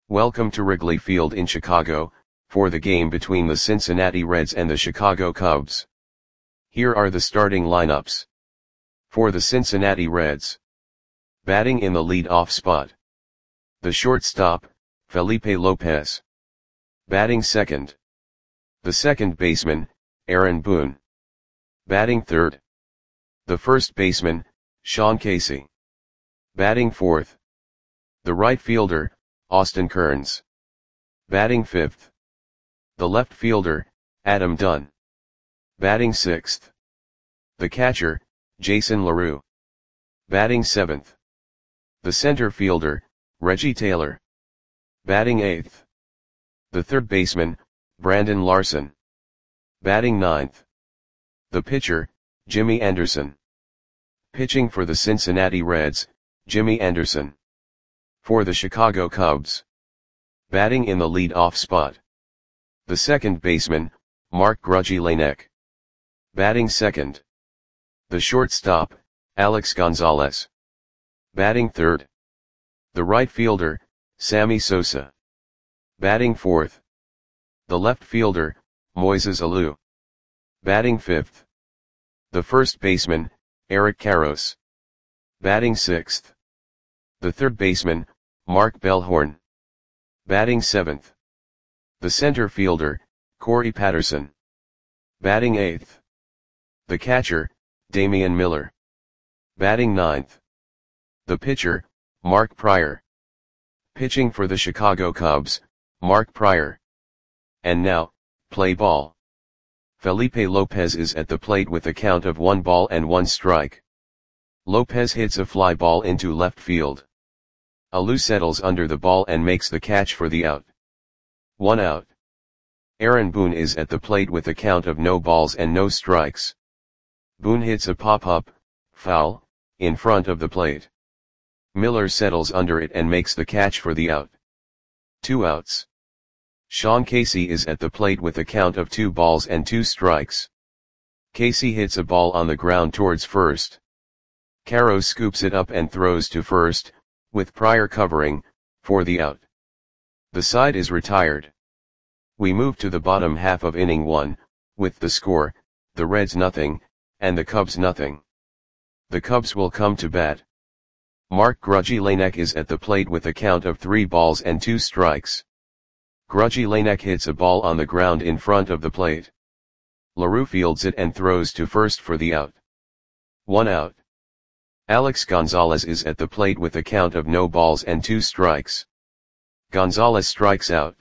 Welcome to Wrigley Field in Chicago, for the game between the Cincinnati Reds and the Chicago Cubs. Here are the starting lineups. For the Cincinnati Reds. Batting in the lead-off spot. The shortstop, Felipe Lopez. Batting second. The second baseman, Aaron Boone. Batting third. The first baseman, Sean Casey. Batting fourth. The right fielder, Austin Kearns. Batting fifth. The left fielder, Adam Dunn. Batting sixth. The catcher, Jason LaRue. Batting seventh. The center fielder, Reggie Taylor. Batting eighth. The third baseman, Brandon Larson. Batting ninth. The pitcher, Jimmy Anderson. Pitching for the Cincinnati Reds, Jimmy Anderson. For the Chicago Cubs. Batting in the lead-off spot. The second baseman, Mark Grudzielanek. Batting second. The shortstop, Alex Gonzalez. Batting third. The right fielder, Sammy Sosa. Batting fourth. The left fielder, Moises Alou. Batting fifth. The first baseman, Eric Karros. Batting sixth. The third baseman, Mark Bellhorn. Batting seventh. The center fielder, Corey Patterson. Batting eighth. The catcher, Damian Miller. Batting ninth. The pitcher, Mark Prior. Pitching for the Chicago Cubs, Mark Prior. And now, play ball. Felipe Lopez is at the plate with a count of 1 strike. Lopez hits a fly ball into left field. Alou settles under the ball and makes the catch for the out. 1 out. Aaron Boone is at the plate with a count of no balls and no strikes. Boone hits a pop-up, foul, in front of the plate. Miller settles under it and makes the catch for the out. 2 outs. Sean Casey is at the plate with a count of 2 balls and 2 strikes. Casey hits a ball on the ground towards first. Karros scoops it up and throws to first, with Prior covering, for the out. The side is retired. We move to the bottom half of inning 1, with the score, the Reds nothing, and the Cubs nothing. The Cubs will come to bat. Mark Grudzielanek is at the plate with a count of 3 balls and 2 strikes. Grudzielanek hits a ball on the ground in front of the plate. LaRue fields it and throws to first for the out. 1 out. Alex Gonzalez is at the plate with a count of no balls and 2 strikes. Gonzalez strikes out.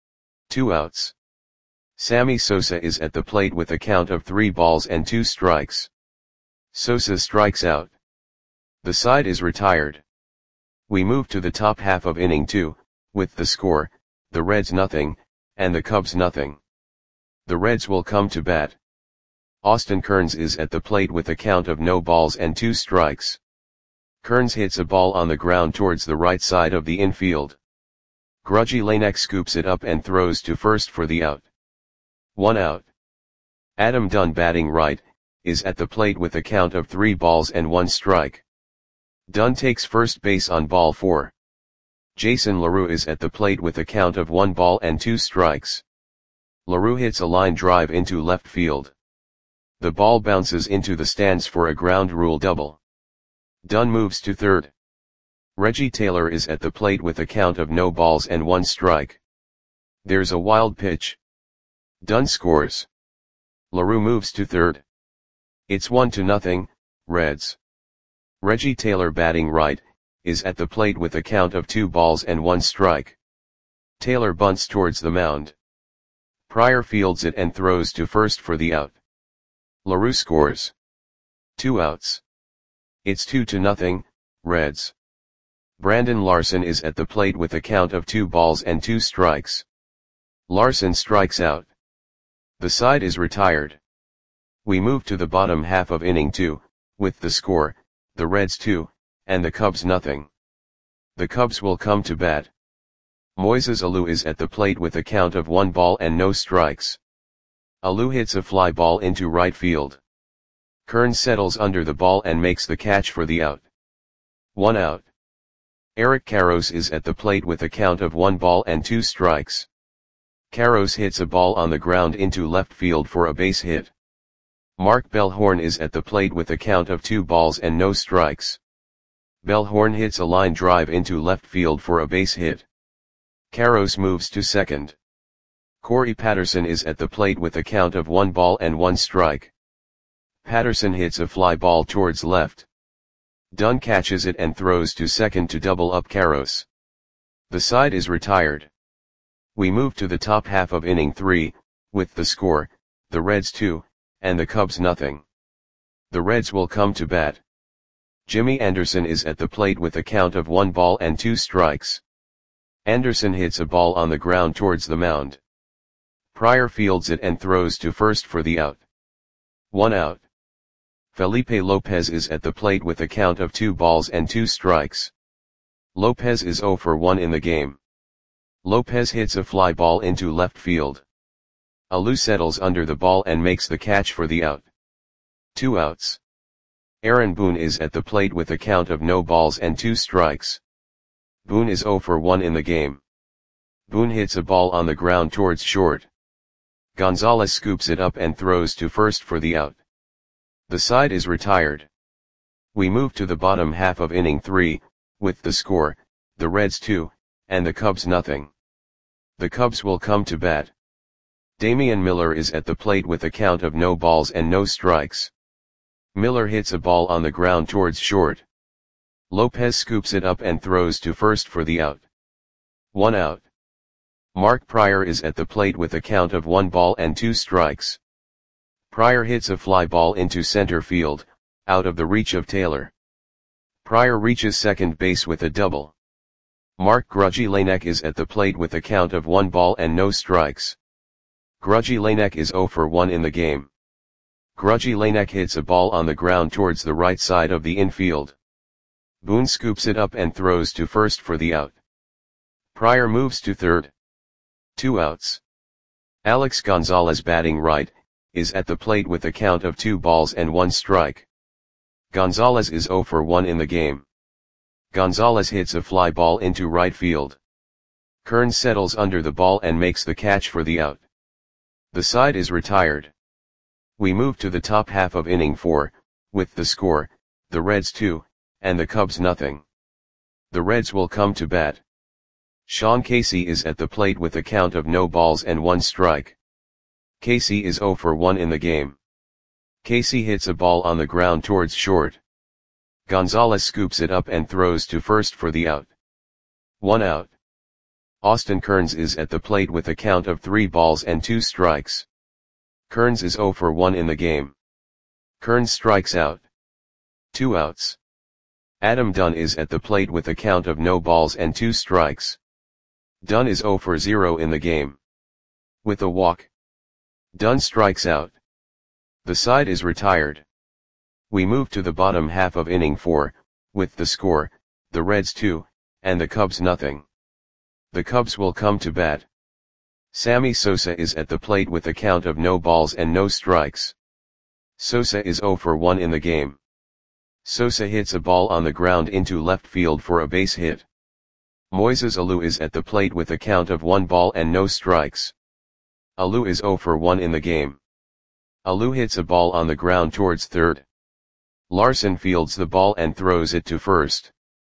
2 outs. Sammy Sosa is at the plate with a count of 3 balls and 2 strikes. Sosa strikes out. The side is retired. We move to the top half of inning 2, with the score, the Reds nothing, and the Cubs nothing. The Reds will come to bat. Austin Kearns is at the plate with a count of no balls and 2 strikes. Kearns hits a ball on the ground towards the right side of the infield. Grudzielanek scoops it up and throws to first for the out. 1 out. Adam Dunn, batting right, is at the plate with a count of 3 balls and 1 strike. Dunn takes first base on ball 4. Jason LaRue is at the plate with a count of 1 ball and 2 strikes. LaRue hits a line drive into left field. The ball bounces into the stands for a ground rule double. Dunn moves to third. Reggie Taylor is at the plate with a count of no balls and 1 strike. There's a wild pitch. Dunn scores. LaRue moves to third. It's 1-0, Reds. Reggie Taylor, batting right, is at the plate with a count of 2 balls and 1 strike. Taylor bunts towards the mound. Prior fields it and throws to first for the out. LaRue scores. 2 outs. It's 2-0, Reds. Brandon Larson is at the plate with a count of 2 balls and 2 strikes. Larson strikes out. The side is retired. We move to the bottom half of inning 2, with the score, the Reds 2, and the Cubs nothing. The Cubs will come to bat. Moises Alou is at the plate with a count of 1 ball and no strikes. Alou hits a fly ball into right field. Kearns settles under the ball and makes the catch for the out. 1 out. Eric Karros is at the plate with a count of 1 ball and 2 strikes. Karros hits a ball on the ground into left field for a base hit. Mark Bellhorn is at the plate with a count of 2 balls and no strikes. Bellhorn hits a line drive into left field for a base hit. Karros moves to second. Corey Patterson is at the plate with a count of 1 ball and 1 strike. Patterson hits a fly ball towards left. Dunn catches it and throws to second to double up Karros. The side is retired. We move to the top half of inning 3, with the score, the Reds 2, and the Cubs nothing. The Reds will come to bat. Jimmy Anderson is at the plate with a count of 1 ball and 2 strikes. Anderson hits a ball on the ground towards the mound. Pryor fields it and throws to first for the out. 1 out. Felipe Lopez is at the plate with a count of 2 balls and 2 strikes. Lopez is 0 for 1 in the game. Lopez hits a fly ball into left field. Alou settles under the ball and makes the catch for the out. 2 outs. Aaron Boone is at the plate with a count of no balls and 2 strikes. Boone is 0 for 1 in the game. Boone hits a ball on the ground towards short. Gonzalez scoops it up and throws to first for the out. The side is retired. We move to the bottom half of inning 3, with the score, the Reds 2, and the Cubs nothing. The Cubs will come to bat. Damian Miller is at the plate with a count of no balls and no strikes. Miller hits a ball on the ground towards short. Lopez scoops it up and throws to first for the out. 1 out. Mark Pryor is at the plate with a count of 1 ball and 2 strikes. Pryor hits a fly ball into center field, out of the reach of Taylor. Pryor reaches second base with a double. Mark Grudgy Lanek is at the plate with a count of 1 ball and no strikes. Grudgy Lanek is 0 for 1 in the game. Grudgy Lanek hits a ball on the ground towards the right side of the infield. Boone scoops it up and throws to first for the out. Pryor moves to third. 2 outs. Alex Gonzalez, batting right, is at the plate with a count of 2 balls and 1 strike. Gonzalez is 0 for 1 in the game. Gonzalez hits a fly ball into right field. Kearns settles under the ball and makes the catch for the out. The side is retired. We move to the top half of inning 4, with the score, the Reds 2, and the Cubs nothing. The Reds will come to bat. Sean Casey is at the plate with a count of no balls and 1 strike. Casey is 0 for 1 in the game. Casey hits a ball on the ground towards short. Gonzalez scoops it up and throws to first for the out. 1 out. Austin Kearns is at the plate with a count of 3 balls and 2 strikes. Kearns is 0 for 1 in the game. Kearns strikes out. 2 outs. Adam Dunn is at the plate with a count of no balls and 2 strikes. Dunn is 0 for 0 in the game. With a walk, Dunn strikes out. The side is retired. We move to the bottom half of inning 4, with the score, the Reds 2, and the Cubs nothing. The Cubs will come to bat. Sammy Sosa is at the plate with a count of no balls and no strikes. Sosa is 0 for 1 in the game. Sosa hits a ball on the ground into left field for a base hit. Moises Alou is at the plate with a count of 1 ball and no strikes. Alou is 0 for 1 in the game. Alou hits a ball on the ground towards third. Larson fields the ball and throws it to first.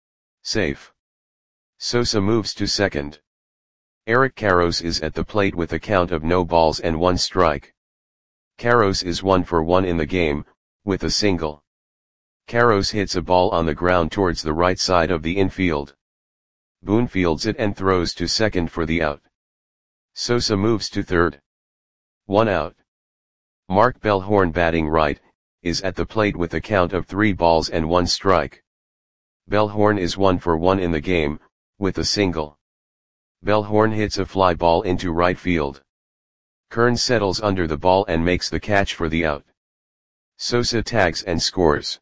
Safe. Sosa moves to second. Eric Karros is at the plate with a count of no balls and 1 strike. Karros is 1 for 1 in the game, with a single. Karros hits a ball on the ground towards the right side of the infield. Boone fields it and throws to second for the out. Sosa moves to third. 1 out. Mark Bellhorn, batting right, is at the plate with a count of 3 balls and 1 strike. Bellhorn is 1 for 1 in the game, with a single. Bellhorn hits a fly ball into right field. Kearns settles under the ball and makes the catch for the out. Sosa tags and scores.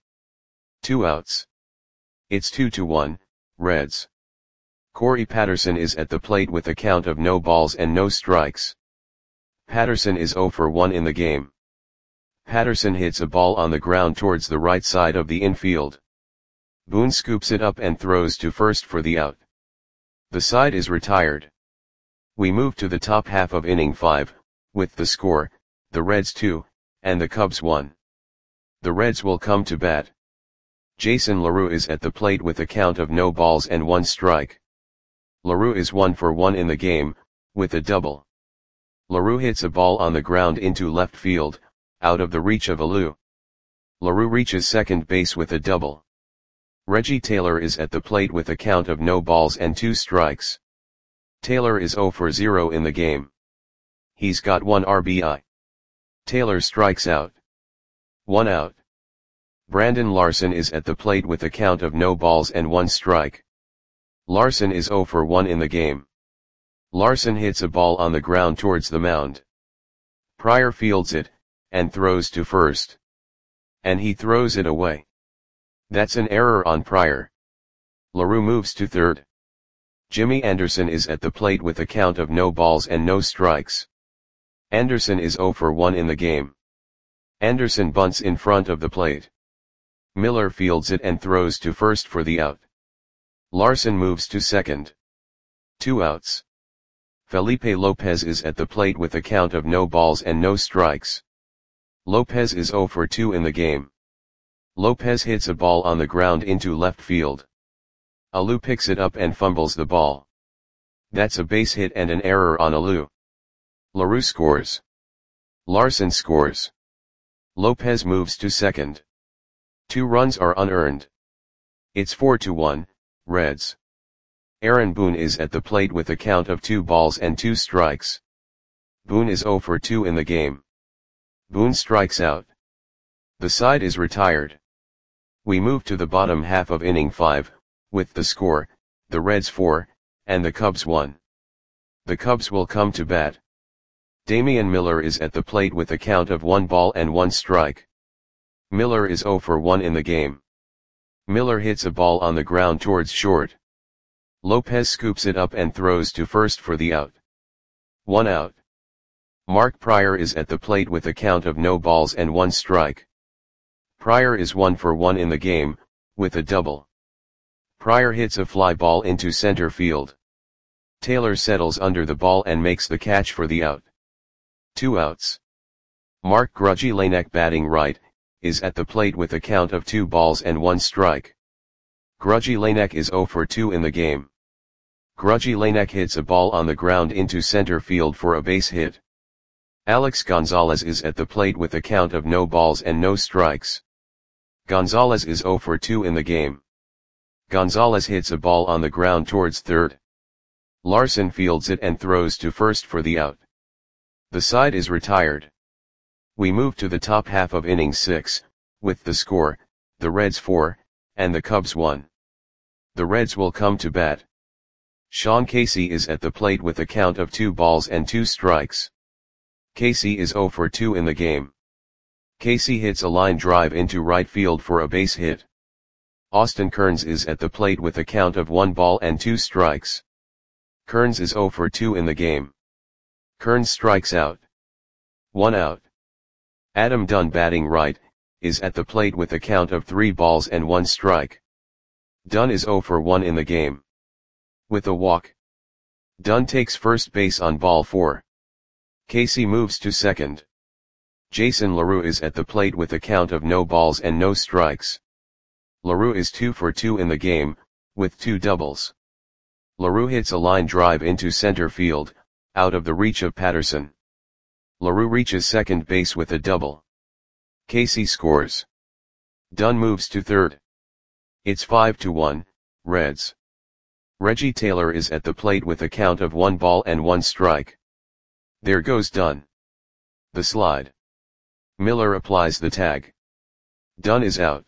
2 outs. It's 2-1, Reds. Corey Patterson is at the plate with a count of no balls and no strikes. Patterson is 0 for 1 in the game. Patterson hits a ball on the ground towards the right side of the infield. Boone scoops it up and throws to first for the out. The side is retired. We move to the top half of inning 5, with the score, the Reds 2, and the Cubs 1. The Reds will come to bat. Jason LaRue is at the plate with a count of no balls and 1 strike. LaRue is 1 for 1 in the game, with a double. LaRue hits a ball on the ground into left field, out of the reach of Alou. LaRue reaches second base with a double. Reggie Taylor is at the plate with a count of no balls and 2 strikes. Taylor is 0 for 0 in the game. He's got 1 RBI. Taylor strikes out. 1 out. Brandon Larson is at the plate with a count of no balls and 1 strike. Larson is 0 for 1 in the game. Larson hits a ball on the ground towards the mound. Pryor fields it, and throws to first. And he throws it away. That's an error on Pryor. LaRue moves to third. Jimmy Anderson is at the plate with a count of no balls and no strikes. Anderson is 0 for 1 in the game. Anderson bunts in front of the plate. Miller fields it and throws to first for the out. Larson moves to second. 2 outs. Felipe Lopez is at the plate with a count of no balls and no strikes. Lopez is 0 for 2 in the game. Lopez hits a ball on the ground into left field. Alou picks it up and fumbles the ball. That's a base hit and an error on Alou. LaRue scores. Larson scores. Lopez moves to second. 2 runs are unearned. It's 4-1, Reds. Aaron Boone is at the plate with a count of 2 balls and 2 strikes. Boone is 0 for 2 in the game. Boone strikes out. The side is retired. We move to the bottom half of inning 5, with the score, the Reds 4, and the Cubs 1. The Cubs will come to bat. Damian Miller is at the plate with a count of 1 ball and 1 strike. Miller is 0 for 1 in the game. Miller hits a ball on the ground towards short. Lopez scoops it up and throws to first for the out. 1 out. Mark Pryor is at the plate with a count of no balls and 1 strike. Pryor is 1 for 1 in the game, with a double. Pryor hits a fly ball into center field. Taylor settles under the ball and makes the catch for the out. 2 outs. Mark Grudzielanek, batting right, is at the plate with a count of 2 balls and 1 strike. Grudzielanek is 0 for 2 in the game. Grudzielanek hits a ball on the ground into center field for a base hit. Alex Gonzalez is at the plate with a count of no balls and no strikes. Gonzalez is 0 for 2 in the game. Gonzalez hits a ball on the ground towards third. Larson fields it and throws to first for the out. The side is retired. We move to the top half of inning 6, with the score, the Reds 4, and the Cubs 1. The Reds will come to bat. Sean Casey is at the plate with a count of 2 balls and 2 strikes. Casey is 0 for 2 in the game. Casey hits a line drive into right field for a base hit. Austin Kearns is at the plate with a count of 1 ball and 2 strikes. Kearns is 0 for 2 in the game. Kearns strikes out. 1 out. Adam Dunn, batting right, is at the plate with a count of 3 balls and 1 strike. Dunn is 0 for 1 in the game. With a walk. Dunn takes first base on ball 4. Casey moves to second. Jason LaRue is at the plate with a count of no balls and no strikes. LaRue is 2 for 2 in the game, with 2 doubles. LaRue hits a line drive into center field, out of the reach of Patterson. LaRue reaches second base with a double. Casey scores. Dunn moves to third. It's 5-1, Reds. Reggie Taylor is at the plate with a count of 1 ball and 1 strike. There goes Dunn. The slide. Miller applies the tag. Dunn is out.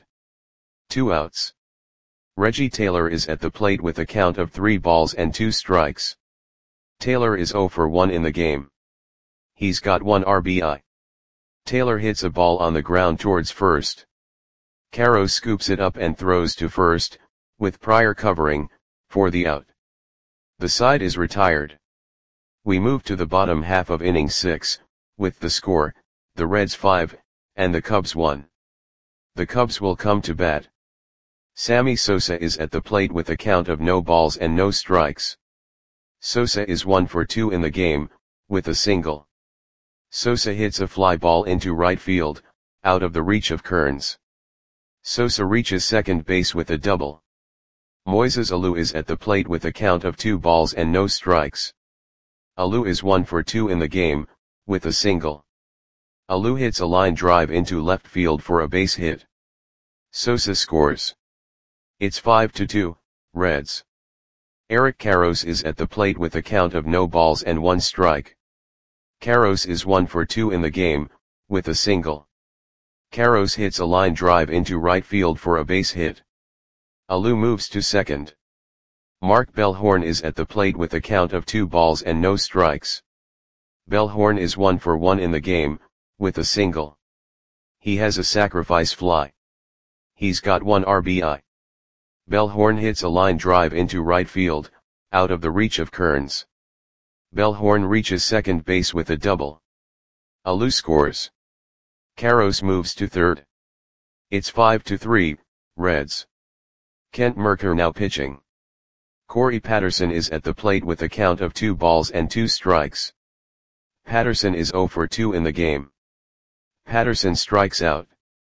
2 outs. Reggie Taylor is at the plate with a count of 3 balls and 2 strikes. Taylor is 0 for 1 in the game. He's got 1 RBI. Taylor hits a ball on the ground towards first. Caro scoops it up and throws to first, with Pryor covering, for the out. The side is retired. We move to the bottom half of inning 6, with the score, the Reds 5, and the Cubs 1. The Cubs will come to bat. Sammy Sosa is at the plate with a count of no balls and no strikes. Sosa is 1 for 2 in the game, with a single. Sosa hits a fly ball into right field, out of the reach of Kearns. Sosa reaches second base with a double. Moises Alou is at the plate with a count of 2 balls and no strikes. Alou is 1 for 2 in the game, with a single. Alou hits a line drive into left field for a base hit. Sosa scores. It's 5-2, Reds. Eric Karros is at the plate with a count of no balls and 1 strike. Karros is 1 for 2 in the game, with a single. Karros hits a line drive into right field for a base hit. Alou moves to second. Mark Bellhorn is at the plate with a count of 2 balls and no strikes. Bellhorn is 1 for 1 in the game, with a single. He has a sacrifice fly. He's got 1 RBI. Bellhorn hits a line drive into right field, out of the reach of Kearns. Bellhorn reaches second base with a double. Alou scores. Karros moves to third. It's 5-3, Reds. Kent Mercker now pitching. Corey Patterson is at the plate with a count of 2 balls and 2 strikes. Patterson is 0 for 2 in the game. Patterson strikes out.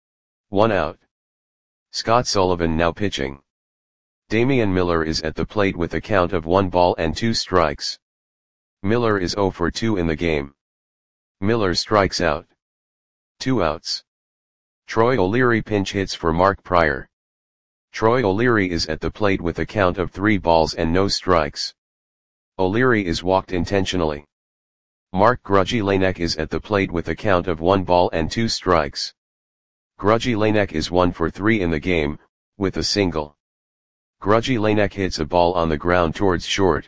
1 out. Scott Sullivan now pitching. Damian Miller is at the plate with a count of 1 ball and 2 strikes. Miller is 0 for 2 in the game. Miller strikes out. 2 outs. Troy O'Leary pinch hits for Mark Prior. Troy O'Leary is at the plate with a count of 3 balls and no strikes. O'Leary is walked intentionally. Mark Grudgy Lanek is at the plate with a count of 1 ball and 2 strikes. Grudgy Lanek is 1 for 3 in the game, with a single. Grudgy Lanek hits a ball on the ground towards short.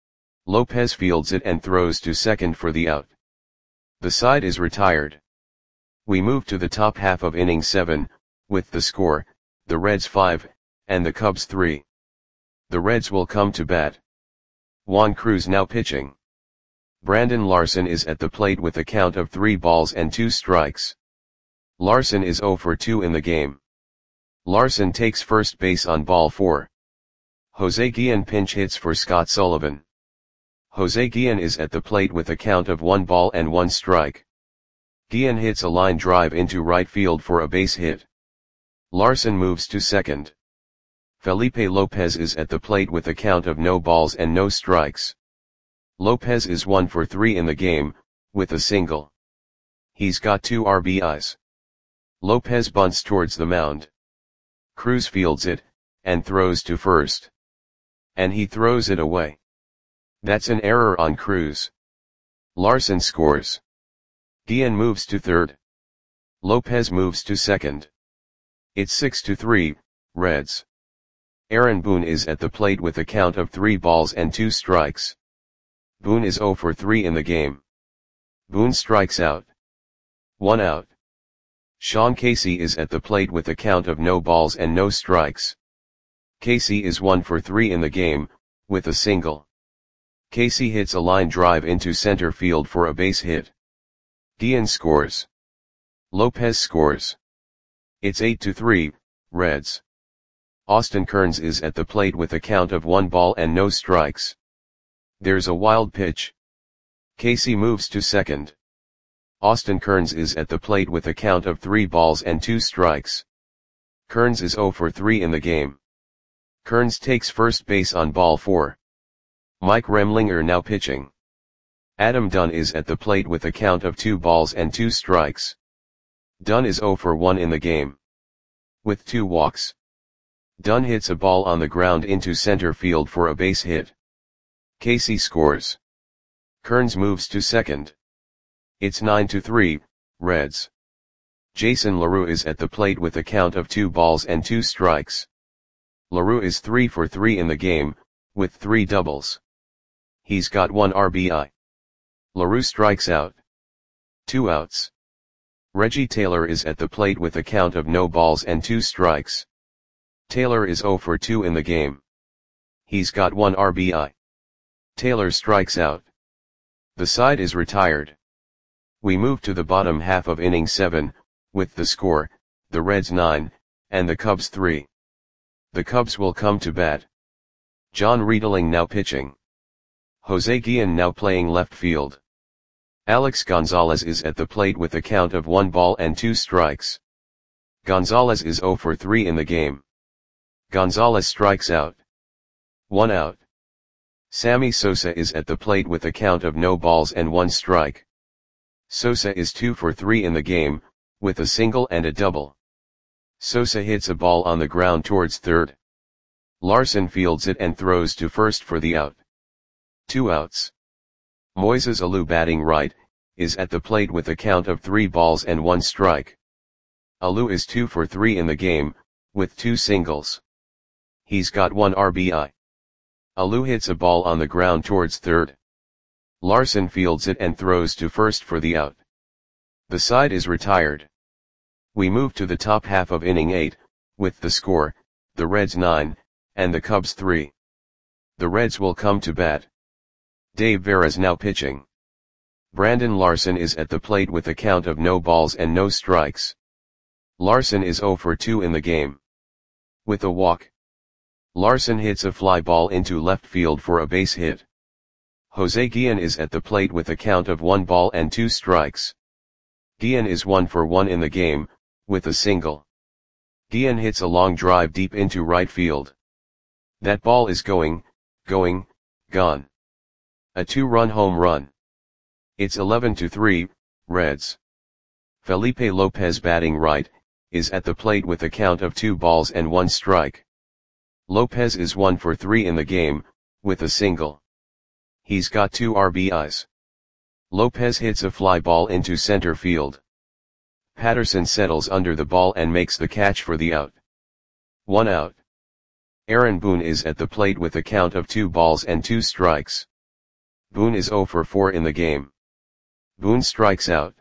Lopez fields it and throws to second for the out. The side is retired. We move to the top half of inning 7, with the score, the Reds 5, and the Cubs 3. The Reds will come to bat. Juan Cruz now pitching. Brandon Larson is at the plate with a count of 3 balls and 2 strikes. Larson is 0 for 2 in the game. Larson takes first base on ball 4. Jose Guillen pinch hits for Scott Sullivan. Jose Guillen is at the plate with a count of 1 ball and 1 strike. Guillen hits a line drive into right field for a base hit. Larson moves to second. Felipe Lopez is at the plate with a count of no balls and no strikes. Lopez is 1 for 3 in the game, with a single. He's got 2 RBIs. Lopez bunts towards the mound. Cruz fields it, and throws to first. And he throws it away. That's an error on Cruz. Larson scores. Guillen moves to third. Lopez moves to second. It's 6-3, Reds. Aaron Boone is at the plate with a count of 3 balls and 2 strikes. Boone is 0 for 3 in the game. Boone strikes out. 1 out. Sean Casey is at the plate with a count of no balls and no strikes. Casey is 1 for 3 in the game, with a single. Casey hits a line drive into center field for a base hit. Guillen scores. Lopez scores. It's 8-3, Reds. Austin Kearns is at the plate with a count of 1 ball and no strikes. There's a wild pitch. Casey moves to second. Austin Kearns is at the plate with a count of 3 balls and 2 strikes. Kearns is 0 for 3 in the game. Kearns takes first base on ball 4. Mike Remlinger now pitching. Adam Dunn is at the plate with a count of 2 balls and 2 strikes. Dunn is 0 for 1 in the game. With 2 walks. Dunn hits a ball on the ground into center field for a base hit. Casey scores. Kearns moves to second. It's 9-3, Reds. Jason LaRue is at the plate with a count of 2 balls and 2 strikes. LaRue is 3 for 3 in the game, with 3 doubles. He's got 1 RBI. LaRue strikes out. 2 outs. Reggie Taylor is at the plate with a count of no balls and 2 strikes. Taylor is 0 for 2 in the game. He's got 1 RBI. Taylor strikes out. The side is retired. We move to the bottom half of inning 7, with the score, the Reds 9, and the Cubs 3. The Cubs will come to bat. John Riedling now pitching. Jose Guillen now playing left field. Alex Gonzalez is at the plate with a count of 1 ball and 2 strikes. Gonzalez is 0 for 3 in the game. Gonzalez strikes out. 1 out. Sammy Sosa is at the plate with a count of no balls and 1 strike. Sosa is 2 for 3 in the game, with a single and a double. Sosa hits a ball on the ground towards third. Larson fields it and throws to first for the out. 2 outs. Moises Alou batting right, is at the plate with a count of 3 balls and 1 strike. Alou is 2 for 3 in the game, with 2 singles. He's got 1 RBI. Alou hits a ball on the ground towards third. Larson fields it and throws to first for the out. The side is retired. We move to the top half of inning 8, with the score, the Reds 9, and the Cubs 3. The Reds will come to bat. Dave Veras now pitching. Brandon Larson is at the plate with a count of no balls and no strikes. Larson is 0 for 2 in the game. With a walk. Larson hits a fly ball into left field for a base hit. Jose Guillen is at the plate with a count of 1 ball and 2 strikes. Guillen is 1 for 1 in the game, with a single. Guillen hits a long drive deep into right field. That ball is going, gone. A 2-run home run. It's 11-3, Reds. Felipe Lopez batting right, is at the plate with a count of 2 balls and 1 strike. Lopez is 1 for 3 in the game, with a single. He's got 2 RBIs. Lopez hits a fly ball into center field. Patterson settles under the ball and makes the catch for the out. 1 out. Aaron Boone is at the plate with a count of 2 balls and 2 strikes. Boone is 0 for 4 in the game. Boone strikes out.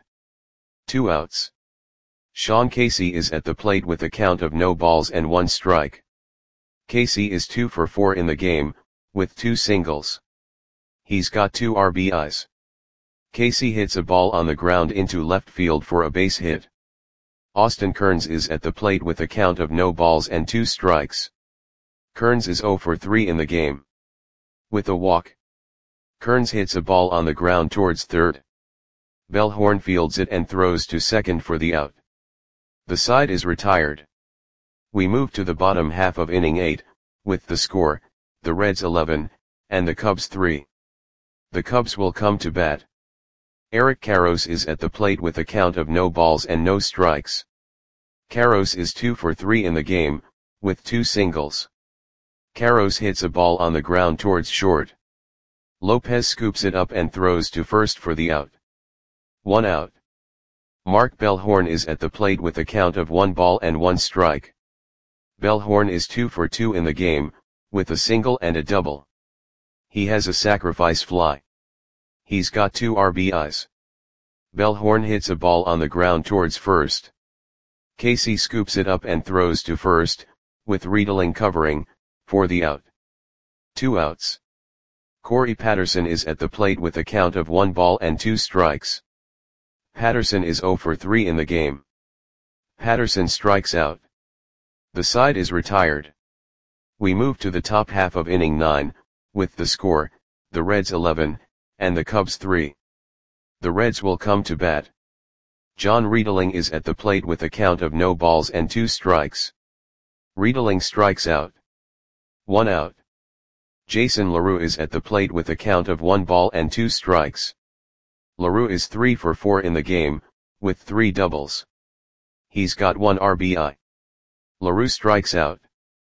2 outs. Sean Casey is at the plate with a count of no balls and 1 strike. Casey is 2 for 4 in the game, with 2 singles. He's got 2 RBIs. Casey hits a ball on the ground into left field for a base hit. Austin Kearns is at the plate with a count of no balls and 2 strikes. Kearns is 0 for 3 in the game. With a walk. Kearns hits a ball on the ground towards third. Bellhorn fields it and throws to second for the out. The side is retired. We move to the bottom half of inning 8, with the score, the Reds 11, and the Cubs 3. The Cubs will come to bat. Eric Karros is at the plate with a count of no balls and no strikes. Karros is 2 for 3 in the game, with 2 singles. Karros hits a ball on the ground towards short. Lopez scoops it up and throws to first for the out. 1 out. Mark Bellhorn is at the plate with a count of 1 ball and 1 strike. Bellhorn is 2 for 2 in the game, with a single and a double. He has a sacrifice fly. He's got 2 RBIs. Bellhorn hits a ball on the ground towards first. Casey scoops it up and throws to first, with Riedling covering, for the out. 2 outs. Corey Patterson is at the plate with a count of 1 ball and 2 strikes. Patterson is 0 for 3 in the game. Patterson strikes out. The side is retired. We move to the top half of inning 9, with the score, the Reds 11, and the Cubs 3. The Reds will come to bat. John Riedling is at the plate with a count of no balls and 2 strikes. Riedling strikes out. 1 out. Jason LaRue is at the plate with a count of 1 ball and 2 strikes. LaRue is 3 for 4 in the game, with 3 doubles. He's got 1 RBI. LaRue strikes out.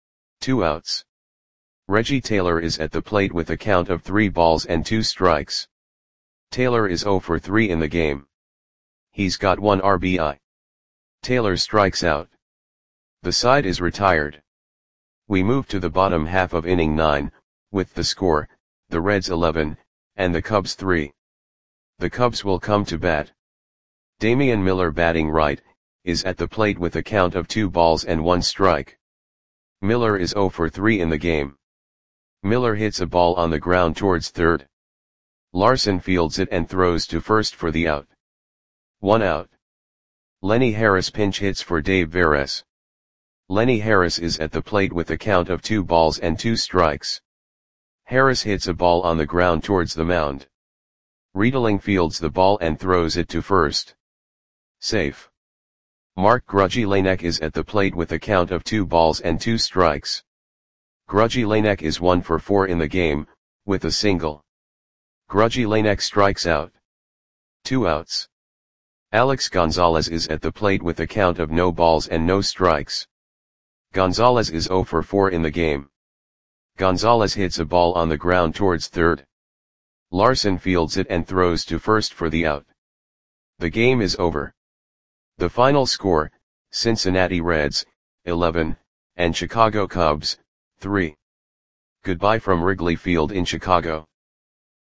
2 outs. Reggie Taylor is at the plate with a count of 3 balls and 2 strikes. Taylor is 0 for 3 in the game. He's got 1 RBI. Taylor strikes out. The side is retired. We move to the bottom half of inning 9, with the score, the Reds 11, and the Cubs 3. The Cubs will come to bat. Damian Miller batting right, is at the plate with a count of 2 balls and 1 strike. Miller is 0 for 3 in the game. Miller hits a ball on the ground towards third. Larson fields it and throws to first for the out. 1 out. Lenny Harris pinch hits for Dave Veras. Lenny Harris is at the plate with a count of 2 balls and 2 strikes. Harris hits a ball on the ground towards the mound. Riedling fields the ball and throws it to first. Safe. Mark Grudzielanek is at the plate with a count of 2 balls and 2 strikes. Grudzielanek is 1 for 4 in the game, with a single. Grudzielanek strikes out. 2 outs. Alex Gonzalez is at the plate with a count of no balls and no strikes. Gonzalez is 0 for 4 in the game. Gonzalez hits a ball on the ground towards third. Larson fields it and throws to first for the out. The game is over. The final score, Cincinnati Reds, 11, and Chicago Cubs, 3. Goodbye from Wrigley Field in Chicago.